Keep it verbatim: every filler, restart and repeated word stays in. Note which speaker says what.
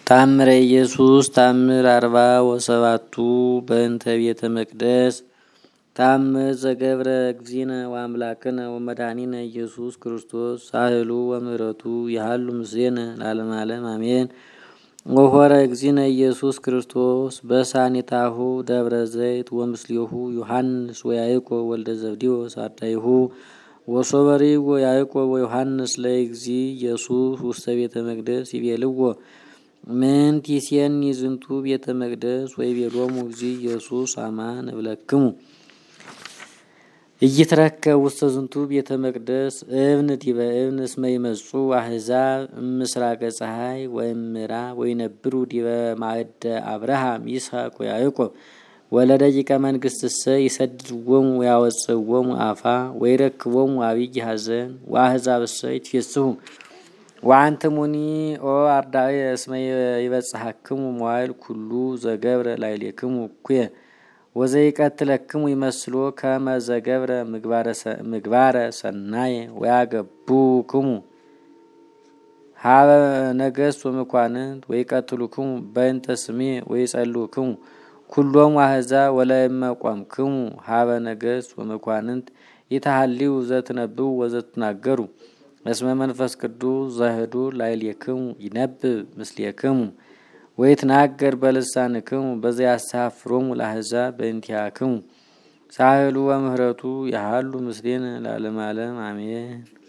Speaker 1: ታምረ ኢየሱስ ታምር አርባ ወሰባቱ በእንተ ቤተ መቅደስ ታምር ዘገብረ እግዚእነ ወአምላክነ ወመድኃኒነ ኢየሱስ ክርስቶስ ሳህሉ ወምሕረቱ ያህሉ ምስሌነ ለዓለመ ዓለም አሜን። ወሆረ እግዚእነ ኢየሱስ ክርስቶስ በሳኒታሁ ደብረ ዘይት ወምስሌሁ ዮሐንስ ወያዕቆብ ወልደ ዘብዴዎስ አርዳኢሁ ወሶበሪ ወያዕቆብ ወዮሐንስ ለእግዚእ ኢየሱስ ውስተ ቤተ መቅደስ ይቤልዎ ምን ቲሴኒ ዝንቱ ቤተ መቅደስ ወይቤሎሙ እግዚእ ኢየሱስ አማን እብለክሙ እይትረከብ ውስተ ዝንቱ ቤተ መቅደስ እብን ዲበ እብን እስመ ይመጹ አሕዛብ እምስራቀ ፀሐይ ወእምዕራብ ወይነብሩ ዲበ ማዕደ አብርሃም ይስሐቅ ወያዕቆብ ወለደቂቀ መንግሥትሰ ይሰድድዎሙ ወያወጽእዎሙ አፋ ወይረክቦሙ አብይ ሐዘን ወአሕዛብሰ ይትፌስሑ ወአንትሙኒ ኦ አርዳኢ እስመ ይበጽሐክሙ መዋዕል ኩሉ ዘገብረ ላዕሌክሙ እኩየ ወዘይቀትለክሙ ይመስሎ ከመ ዘገብረ ምግባረ ሰናየ ወያገቡክሙ ሀበ ነገሥት ወመኳንንት ወይቀትሉክሙ በእንተ ስሜ ወይጸልኡክሙ ኩሎሙ አሕዛብ ወለእመ ቆምክሙ ሀበ ነገሥት ወመኳንንት ይትሐልዩ ዘትነብቡ ወዘትናገሩ እስመ መንፈስ ቅዱስ ዘህዱር ላዕሌክሙ ይነብብ ምስሌክሙ ወይትናገር በልሳንክሙ በዘያስተሐፍሮሙ ለአሕዛብ በእንቲአክሙ ሳህሉ ወምሕረቱ ያህሉ ምስሌነ ለዓለመ ዓለም አሜን።